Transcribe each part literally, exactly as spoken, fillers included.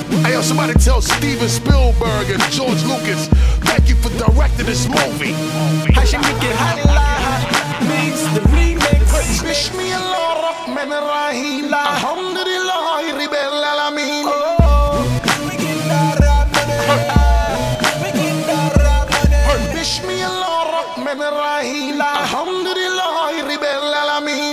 Hey, yo, somebody tell Steven Spielberg and George Lucas, thank you for directing this movie. Hashemike Halillah makes the remix. Bismillahirrahmanirrahim. Alhamdulillah Rabbil Alamin. Bismillahirrahmanirrahim. Alhamdulillah Rabbil Alamin.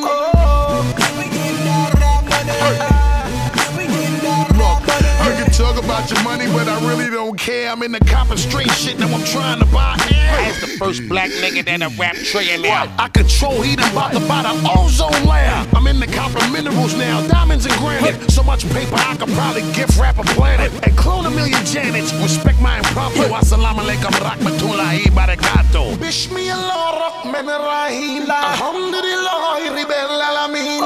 Talk about your money, but I really don't care. I'm in the copper street shit, now I'm trying to buy air. As the first black nigga that a rap trillionaire. I control heat, I'm about to buy the ozone layer. I'm in the copper minerals now, diamonds and granite. So much paper I could probably gift wrap a planet. And clone a million Janets, respect my impromptu. Assalamu alaikum rahmatullahi barakatuh. Bismillahirrahmanirrahim. Alhamdulillah Rabbil Alamin.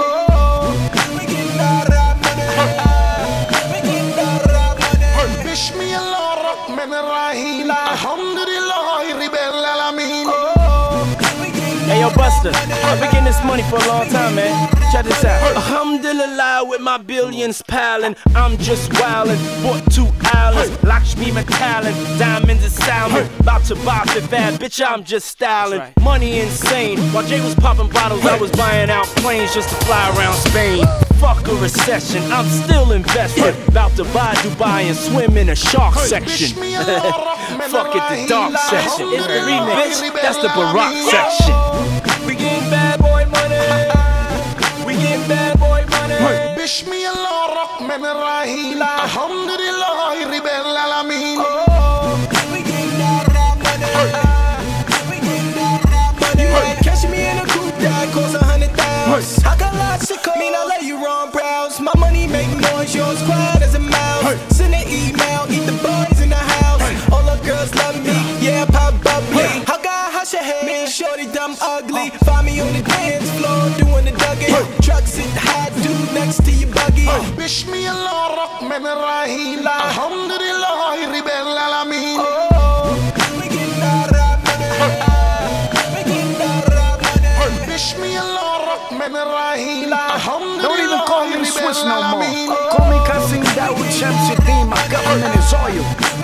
Bismillahirrahmanirrahim. Alhamdulillah Rabbil Alamin. Hey yo, Buster, I've been getting this money for a long time, man. Check this out. Alhamdulillah, with my billions piling, I'm just wildin'. Bought two islands, Lakshmi Metallic, diamonds and salmon. About to buy Fifth Ave, bitch, I'm just styling. Money insane. While Jay was popping bottles, I was buying out planes just to fly around Spain. Fuck a recession, I'm still investing. About to buy Dubai and swim in a shark section. Fuck it, the dark section. It's the remix, bitch, that's the Barack section. We getting bad boy money. We getting bad boy money. Bismillahirrahmanirrahim. Alhamdulillah Rabbil Alamin. We getting that rap money. We getting that rap money. You might catch me in a coupe that costs a hundred thousand. I got lots of code. Mean I let you run browse. My money make noise, yours quiet as a mouse. Send an email, eat the boys in the house. All the girls love me, yeah, pop bubbly. I got hush your head, make shorty dumb ugly. Find me on the dance floor, doing the Dougie. Truck sit high, dude next to your buggy. Bismillahirrahmanirrahim. Alhamdulillah Rabbil Alamin. We get that rap money. We get that rap money. Bismillahirrahmanirrahim. Alhamdulillah. Don't even call me Swiss no more. Call me Qasim Dawood Shamsuddin. My government is oil.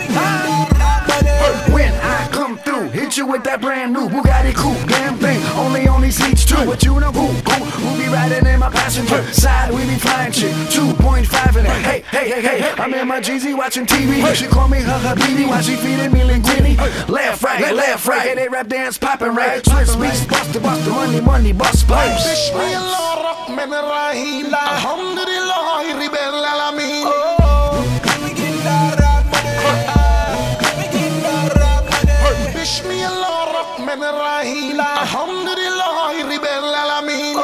When I come through, hit you with that brand new Bugatti coupe, damn thing, only on these seats too. But you know who, who, who be riding in my passenger side, we be flying shit, two point five in it. Hey, hey, hey, hey, I'm in my Jeezy watching T V. She call me her habibi while she feeding me linguine. Left, right, left, right, hey, they rap dance popping right. Swiss beats, buster, buster, money, money, bust pipes. Bismillahirrahmanirrahim. Alhamdulillah Rabbil Alamin. Bismillahirrahmanirrahim. Alhamdulillah Rabbil Alamin.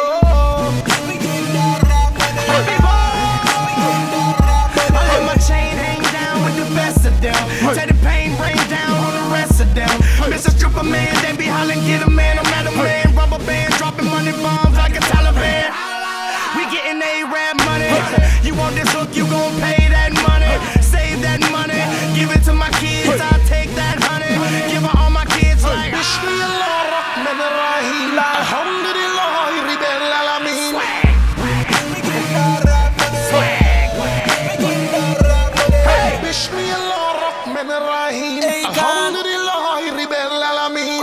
I let my chain hang down with the best of them. Take the pain, rain down on the rest of them. Mister Stripper Man, they be hollering, get a man, I'm at a man. Rubber band, dropping money bombs like a Taliban. We getting A-rap money. You want this hook, you gon' pay that money. Save that money, give it to my kids, I'll take that honey. Give her all my kids like Bismillahirrahmanirrahim. Alhamdulillah Rabbil Alamin. Bismillahirrahmanirrahim. Alhamdulillah Rabbil Alamin.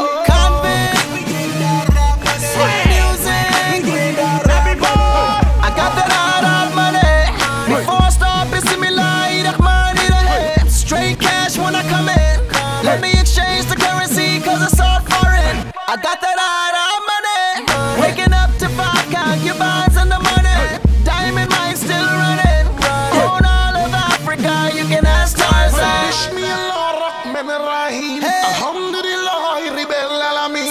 I got that hard money. Before I start, Bismillahirrahmanirrahim. Straight cash when I come in. Let me exchange the currency cause it's all foreign. I got that hard money. Waking up to five concubines and the money. Diamond mine still running. Own all of Africa, you can ask Tarzan. Bismillahirrahmanirrahim. Alhamdulillah Rabbil Alamin.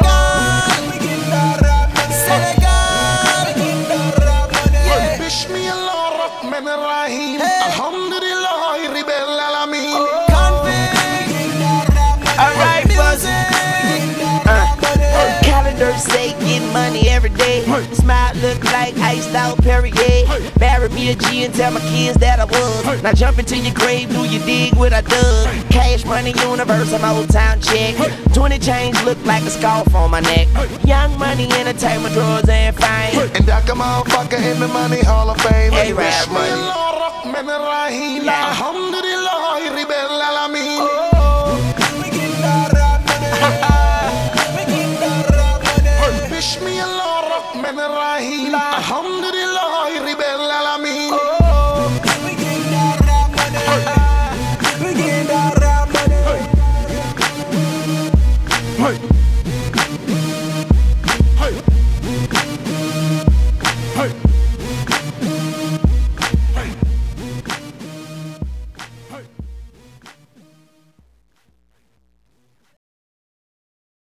Bismillahirrahmanirrahim. Alhamdulillah Rabbil Alamin. Alright, Buzz. Calendars say get money every day. Smile look like iced out Perrier. Marry me a G and tell my kids that I was. Now jump into your grave, do you dig what I dug? Cash money universe, I'm old town check. Twenty chains look like a scarf on my neck. Young money entertainment, drugs and fame. And I come motherfucker in the money Hall of Fame. Hey, rap money. Rahman Rahim. Alhamdulillah, Rabbil Alamin. We get that rap money. We get that rap money. Bismillah Rahman Rahim. Alhamdulillah.